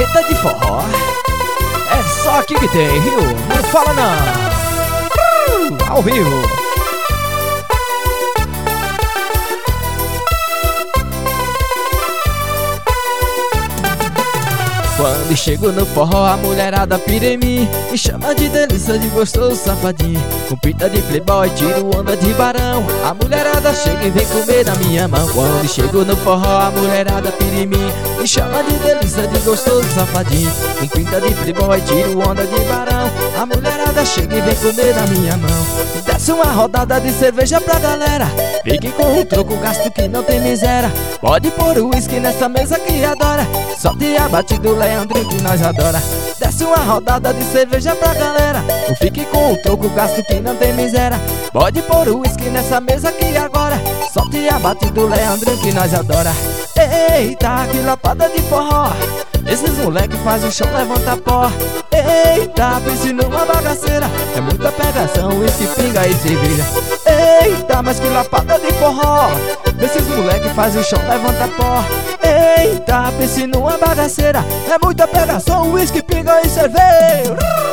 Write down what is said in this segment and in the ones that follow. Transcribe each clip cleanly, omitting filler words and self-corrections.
carreta de forró. É só aqui que tem, viu? Não fala não. Ao vivo. Quando chego no forró, a mulherada pira em mim, me chama de delícia, de gostoso safadinho. Com pinta de playboy, tiro onda de barão. A mulherada chega e vem comer na minha mão. Quando chego no forró, a mulherada pira em mim, me chama de delícia, de gostoso safadinho. Com pinta de playboy, tiro onda de barão. A mulherada chega e vem comer na minha mão. Desce uma rodada de cerveja pra galera, fique com um troco, gasto que não tem miséria. Pode pôr o uísque nessa mesa que adora, solte a batida Leandro que nós adora. Desce uma rodada de cerveja pra galera, ou fique com o troco, gasto que não tem miséria. Pode pôr o uísque nessa mesa que agora, solte a batida Leandro que nós adora. Eita, que lapada de forró, esses moleque faz o chão, levanta pó. Eita, pense numa bagaceira, é muita pegação, uísque, pinga e cerveja. Eita, mas que lapada de forró, esses moleque faz o chão, levanta pó. Eita, pense numa bagaceira, é muita pegação, uísque, pinga e cerveja.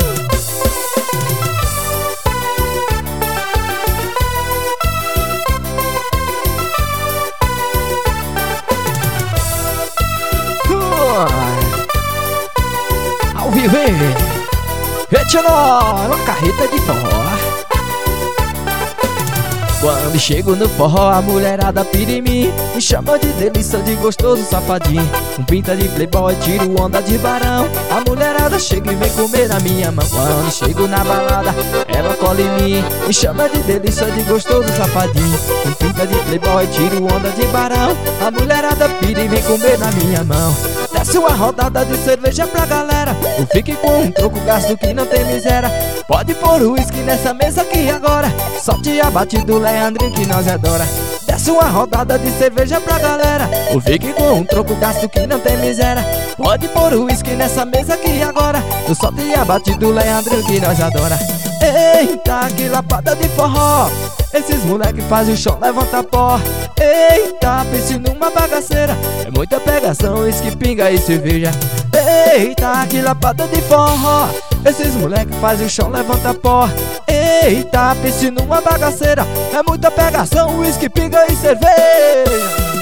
Ao vivo, hein? Retinol, uma carreta de forró. Quando chego no forró, a mulherada pira em mim, me chama de delícia, de gostoso safadinho. Com pinta de playboy, tiro onda de barão. A mulherada chega e vem comer na minha mão. Quando chego na balada, ela cola em mim, me chama de delícia, de gostoso safadinho. Com pinta de playboy, tiro onda de barão. A mulherada pira e vem comer na minha mão. Desce uma rodada de cerveja pra galera, ou fique com um troco, gasto que não tem miséria. Pode pôr o uísque nessa mesa que agora, solte a batida Leandro que nós adora. Desce uma rodada de cerveja pra galera, ou fique com um troco, gasto que não tem miséria. Pode pôr o uísque nessa mesa que agora, solte a batida Leandro que nós adora. Eita, que lapada de forró, esses moleque faz o chão, levanta pó. Eita, pense numa bagaceira, é muita pegação, uísque, pinga e cerveja. Eita, que lapada de forró, esses moleque faz o chão, levanta pó. Eita, pense numa bagaceira, é muita pegação, uísque, pinga e cerveja.